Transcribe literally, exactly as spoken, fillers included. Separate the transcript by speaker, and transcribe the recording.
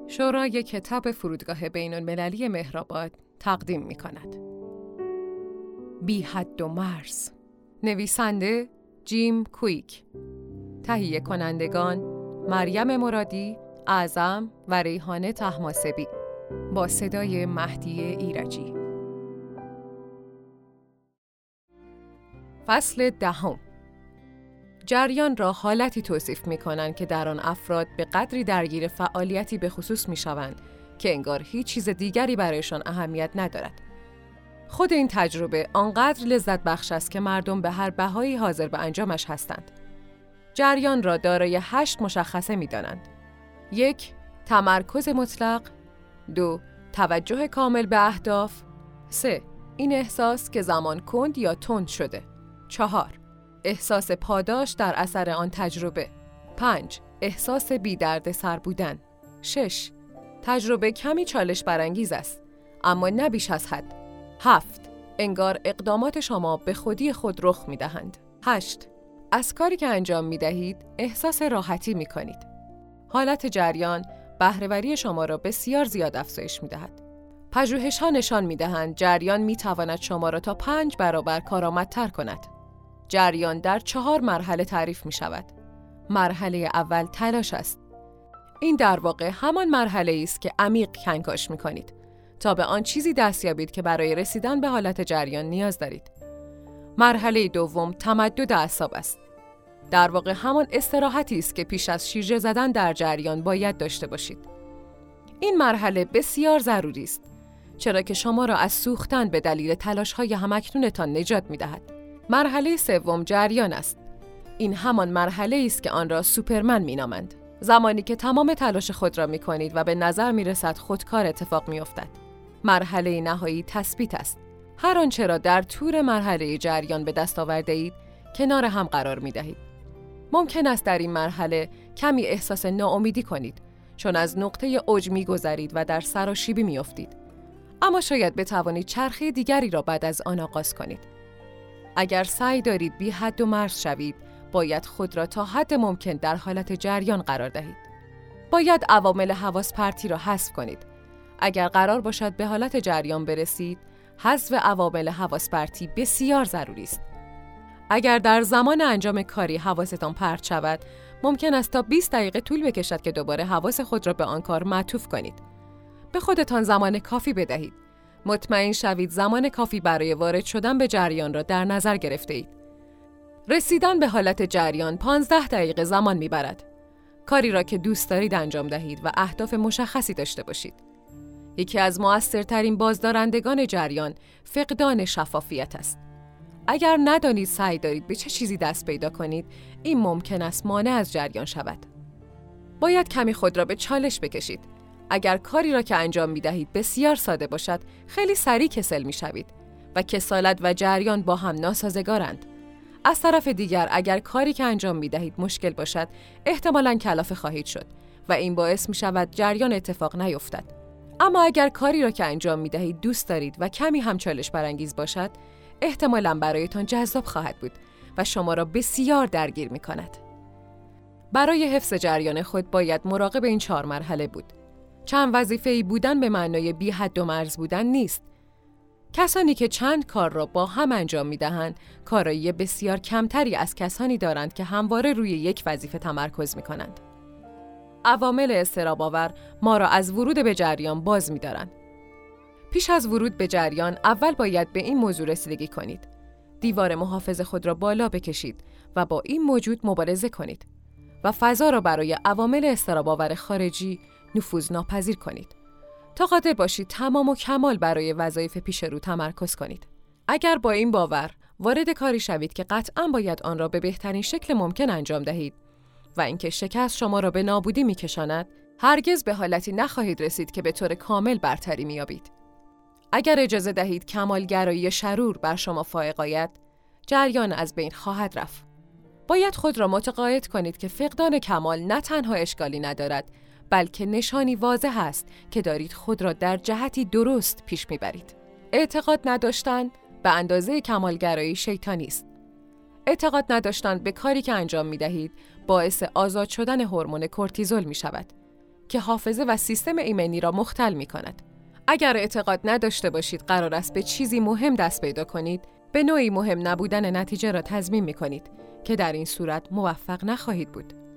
Speaker 1: شورای کتاب فرودگاه بین‌المللی مهرآباد تقدیم می کند. بی حد و مرز. نویسنده جیم کویک. تهیه کنندگان مریم مرادی، اعظم و ریحانه طهماسبی. با صدای مهدی ایرجی. فصل دهم. جریان را حالتی توصیف می کنند که در آن افراد به قدری درگیر فعالیتی به خصوص می شوند که انگار هیچ چیز دیگری برایشان اهمیت ندارد. خود این تجربه آنقدر لذت بخش است که مردم به هر بهایی حاضر به انجامش هستند. جریان را دارای هشت مشخصه می دانند. یک، تمرکز مطلق. دو، توجه کامل به اهداف. سه، این احساس که زمان کند یا تند شده. چهار، احساس پاداش در اثر آن تجربه. پنج، احساس بی درد سر بودن. شش، تجربه کمی چالش برانگیز است، اما نه بیش از حد. هفت، انگار اقدامات شما به خودی خود رخ می دهند. هشت، از کاری که انجام می دهید احساس راحتی می کنید. حالت جریان بهره‌وری شما را بسیار زیاد افزایش می دهد. پژوهش‌ها نشان می دهند جریان می تواند شما را تا پنج برابر کارآمدتر کند. جریان در چهار مرحله تعریف می شود. مرحله اول تلاش است. این در واقع همان مرحله است که عمیق کنکاش می کنید تا به آن چیزی دست یابید که برای رسیدن به حالت جریان نیاز دارید. مرحله دوم تمدد اعصاب است. در واقع همان استراحتی است که پیش از شیرجه زدن در جریان باید داشته باشید. این مرحله بسیار ضروری است، چرا که شما را از سوختن به دلیل تلاش‌های همکنونتان نجات می‌دهد. مرحله سوم جریان است. این همان مرحله است که آن را سوپرمن می‌نامند. زمانی که تمام تلاش خود را می‌کنید و به نظر می‌رسد خودکار اتفاق می‌افتد. مرحله نهایی تثبیت است. هر آنچه را در طول مرحله جریان به دست آورده‌اید، کنار هم قرار می‌دهید. ممکن است در این مرحله کمی احساس ناامیدی کنید، چون از نقطه اوج می‌گذرید و در سراشیبی می‌افتید. اما شاید بتوانید چرخه دیگری را بعد از آن آغاز کنید. اگر سعی دارید بی حد و مرز شوید، باید خود را تا حد ممکن در حالت جریان قرار دهید. باید عوامل حواس پرتی را حذف کنید. اگر قرار باشد به حالت جریان برسید، حذف عوامل حواس پرتی بسیار ضروری است. اگر در زمان انجام کاری حواستان پرت شود، ممکن است تا بیست دقیقه طول بکشد که دوباره حواس خود را به آن کار معطوف کنید. به خودتان زمان کافی بدهید. مطمئن شوید زمان کافی برای وارد شدن به جریان را در نظر گرفته اید. رسیدن به حالت جریان پانزده دقیقه زمان میبرد. کاری را که دوست دارید انجام دهید و اهداف مشخصی داشته باشید. یکی از مؤثرترین بازدارندگان جریان فقدان شفافیت است. اگر ندانید سعی دارید به چه چیزی دست پیدا کنید، این ممکن است مانع از جریان شود. باید کمی خود را به چالش بکشید. اگر کاری را که انجام می دهید بسیار ساده باشد، خیلی سریع کسل می شوید و کسالت و جریان با هم ناسازگارند. از طرف دیگر اگر کاری که انجام می دهید مشکل باشد، احتمالاً کلافه خواهید شد و این باعث می شود جریان اتفاق نیفتد. اما اگر کاری را که انجام می دهید دوست دارید و کمی هم چالش برانگیز باشد، احتمالاً برایتان جذاب خواهد بود و شما را بسیار درگیر می کند. برای حفظ جریان خود باید مراقب این چهار مرحله بود. چند وظیفه‌ای بودن به معنای بی حد و مرز بودن نیست. کسانی که چند کار را با هم انجام می‌دهند، کارایی بسیار کمتری از کسانی دارند که همواره روی یک وظیفه تمرکز می‌کنند. عوامل اضطراب‌آور ما را از ورود به جریان باز می‌دارند. پیش از ورود به جریان، اول باید به این موضوع رسیدگی کنید. دیوار محافظ خود را بالا بکشید و با این موجود مبارزه کنید و فضا را برای عوامل اضطراب‌آور خارجی نفوذ ناپذیر کنید تا قادر باشید تمام و کمال برای وظایف پیش رو تمرکز کنید. اگر با این باور وارد کاری شوید که قطعاً باید آن را به بهترین شکل ممکن انجام دهید و اینکه شکست شما را به نابودی می‌کشاند، هرگز به حالتی نخواهید رسید که به طور کامل برتری می‌یابید. اگر اجازه دهید کمالگرایی شرور بر شما فائق آید، جریان از بین خواهد رفت. باید خود را متقاعد کنید که فقدان کمال نه تنها اشکالی ندارد، بلکه نشانی واضح است که دارید خود را در جهتی درست پیش میبرید. اعتقاد نداشتن به اندازه کمالگرایی شیطانی است. اعتقاد نداشتن به کاری که انجام میدهید باعث آزاد شدن هورمون کورتیزول میشود که حافظه و سیستم ایمنی را مختل می‌کند. اگر اعتقاد نداشته باشید قرار است به چیزی مهم دست پیدا کنید، به نوعی مهم نبودن نتیجه را تضمین می‌کنید که در این صورت موفق نخواهید بود.